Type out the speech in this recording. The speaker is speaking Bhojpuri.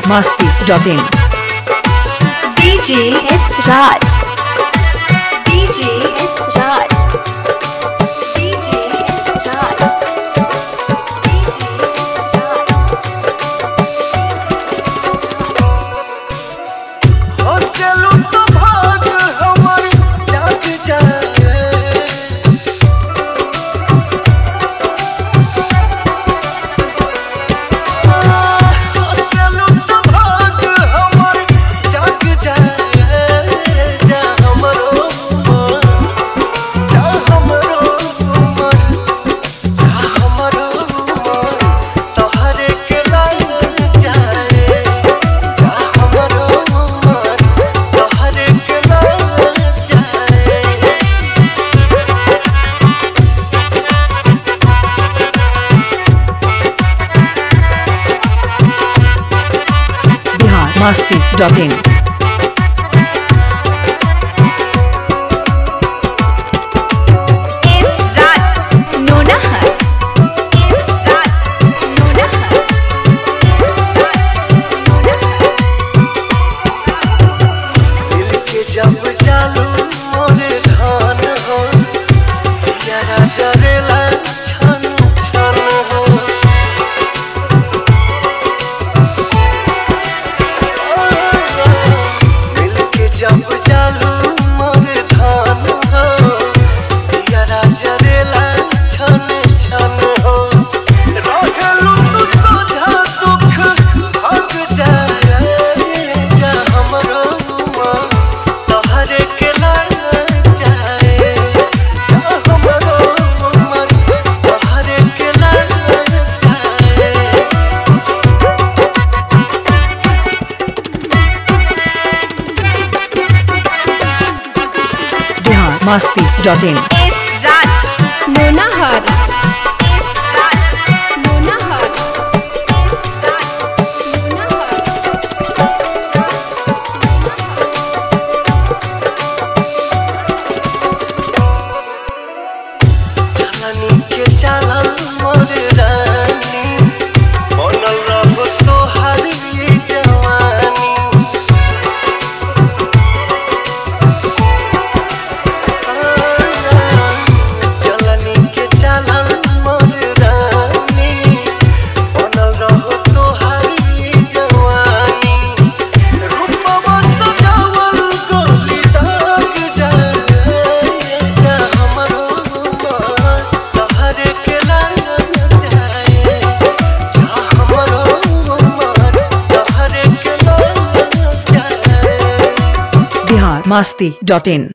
biharmasti.in DJ S Raj, DJ S Raj, DJ S Raj, DJ S Raj. हंसलू तो भाग हमर जाग जाए हंसलू तो भाग हमर जाग जाए जा हमरो मन जा हमरो मन तोहरे के लायक जाए जा हमरो मन तोहरे के लायक जाए biharmasti.in S Raj, Nonahar, S Raj, Nonahar, S Raj, Nonahar. दिल के जब चालू मोरे धान हो जिया राजा रेला छन छन हो दिल के जब चालू मोरे धान हो जिया राजा रेला छन छन हो रहलू तू सोझा दुख भाग जाए जा हमरो मन तोहरे के लायक जाए जा हमरो मन तोहरे के लायक जाए biharmasti.in S Raj, Nonahar, S Raj, Nonahar, S Raj, Nonahar. चलनी के चलल मोर रानी बनल रहो तोहर ये जवानी चलनी के चलल मोर रानी बनल रहो तोहर ये जवानी रूपवा सजावल गोली दाग जाए जा हमरो मन तोहरे के लायक जाए जा हमरो मन तोहरे के लायक जाए biharmasti.in